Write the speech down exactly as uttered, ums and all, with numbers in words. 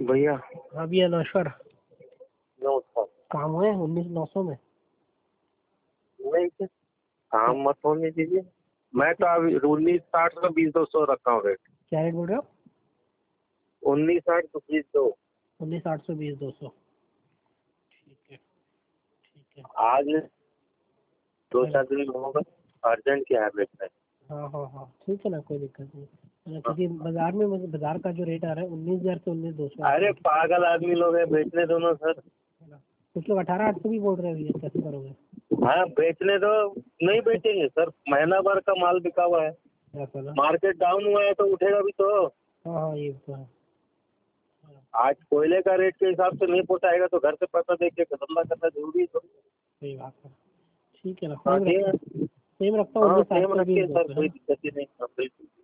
भैया। हाँ भैया नमस्कार। नमस्कार। काम है उन्नीस नौ सौ में? नहीं सर, काम मत होने दीजिए। मैं तो अभी उन्नीस साठ सौ बीस दो सौ रखा हूँ रेट। क्या रेट बोल रहे हो? उन्नीस साठ तो बीस दो। उन्नीस आठ सौ बीस दो सौ। ठीक है ठीक है। आज दो चार दिन होगा, अर्जेंट क्या है रेट है। हाँ हाँ हाँ ठीक है ना, कोई दिक्कत नहीं। क्योंकि बाजार में मतलब बाजार का जो रेट आ रहा है उन्नीस हजार से उन्नीस दो सौ। अरे पागल आदमी लोग हैं, बेचने दो ना सर। कुछ लोग अठारह आठ सौ भी बोल रहे हैं भैया, कैसे करोगे? हाँ बेचने दो। नहीं बेचेंगे सर, महीना भर का माल बिका हुआ है। ऐसा ना? मार्केट डाउन हुआ है तो उठेगा भी तो। हाँ हाँ ये तो है। आज कोयले का रेट के हिसाब से नहीं पोसाएगा तो घर से पैसा दे के धंधा करना जरूरी है। तो सही बात है। ठीक है ना, हाँ सेम जी, रखता सेम रखता हूँ हाँ उन्नीस आठ सेम सौ रखिए बीस दो सर, सौ है कोई ना? दिक्कत ही नहीं।